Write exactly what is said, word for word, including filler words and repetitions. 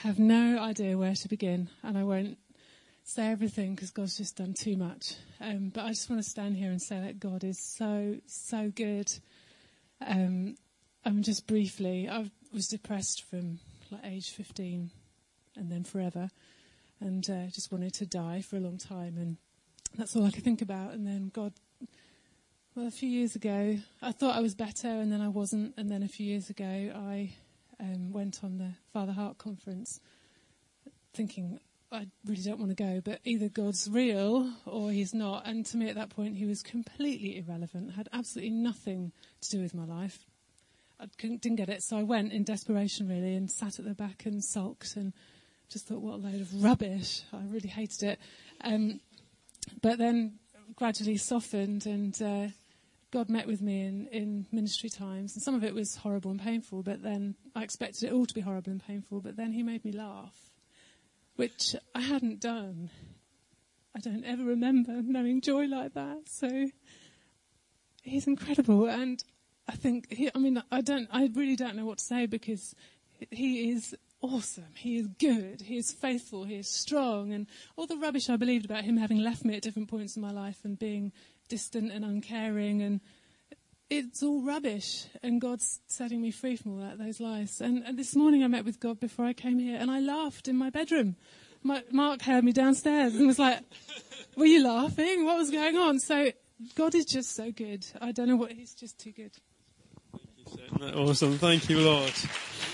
have no idea where to begin, and I won't say everything because God's just done too much. Um, but I just want to stand here and say that God is so, so good. Um, I'm just briefly, I was depressed from like age fifteen and then forever, and uh, just wanted to die for a long time, and that's all I could think about. And then God, well, a few years ago, I thought I was better, and then I wasn't. And then a few years ago, I um, went on the Father Heart conference, thinking I really don't want to go, but either God's real or he's not. And to me at that point, he was completely irrelevant, had absolutely nothing to do with my life. I couldn't, didn't get it, so I went in desperation, really, and sat at the back and sulked and just thought, what a load of rubbish. I really hated it. Um, but then gradually softened, and uh, God met with me in, in ministry times. And some of it was horrible and painful, but then I expected it all to be horrible and painful, but then he made me laugh, which I hadn't done. I don't ever remember knowing joy like that. So he's incredible. And I think, he, I mean, I don't, I really don't know what to say, because he is awesome. He is good. He is faithful. He is strong. And all the rubbish I believed about him having left me at different points in my life and being distant and uncaring, and it's all rubbish. And God's setting me free from all that, those lies. And, and this morning I met with God before I came here, and I laughed in my bedroom. My, Mark heard me downstairs and was like, were you laughing? What was going on? So God is just so good. I don't know what, he's just too good. Thank you, Awesome. Thank you, Lord.